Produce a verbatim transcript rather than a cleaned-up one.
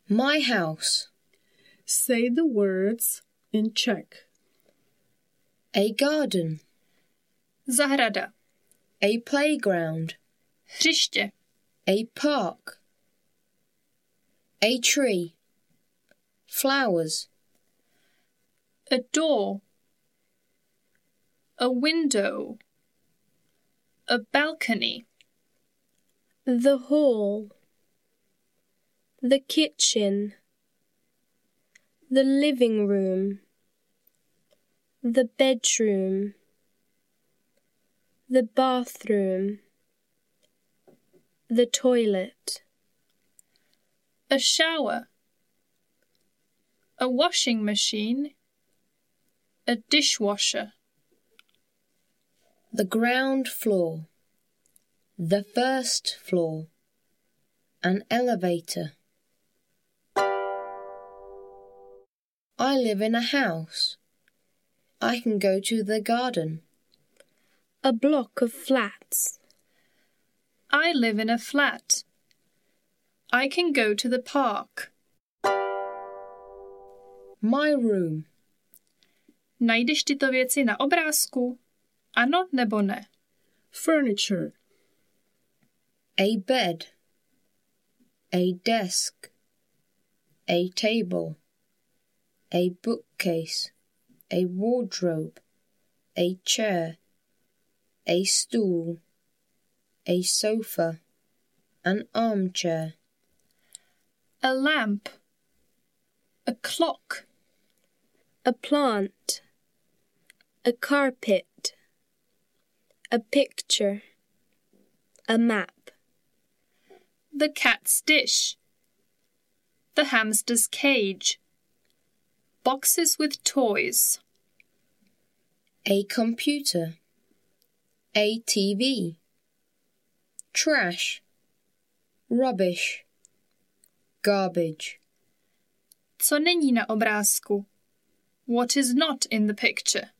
My house. Say the words in Czech. A garden. Zahrada. A playground. Hřiště. A park. A tree. Flowers. A door. A window. A balcony. The hall. The kitchen. The living room. The bedroom. The bathroom. The toilet. A shower. A washing machine. A dishwasher. The ground floor. The first floor. An elevator. I live in a house. I can go to the garden. A block of flats. I live in a flat. I can go to the park. My room. Najdeš tyto věci na obrázku? Ano nebo ne? Furniture. A bed. A desk. A table. A bookcase. A wardrobe. A chair. A stool. A sofa. An armchair. A lamp. A clock. A plant. A carpet. A picture. A map. The cat's dish. The hamster's cage. Boxes with toys. A computer. A T V. Trash. Rubbish. Garbage. Co není na obrázku? What is not in the picture?